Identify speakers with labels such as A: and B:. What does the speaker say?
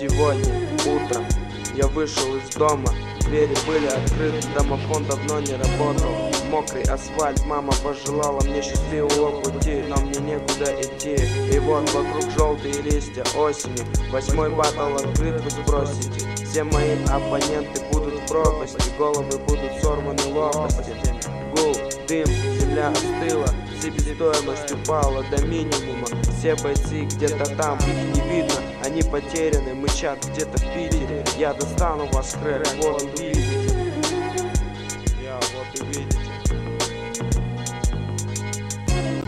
A: Сегодня утром я вышел из дома, двери были открыты, домофон давно не работал. Мокрый асфальт, мама пожелала мне счастливого пути, но мне некуда идти. И вот вокруг желтые листья осени, 8-й батл открыт, вы спросите. Все мои оппоненты будут в пропасти, головы будут сорваны лопасти. Гул, дым, земля остыла, себестоимость упала до минимума. Все бойцы где-то там, их не видно, они потеряны, мычат где-то в Питере. Я достану вас, крэп, вот увидите.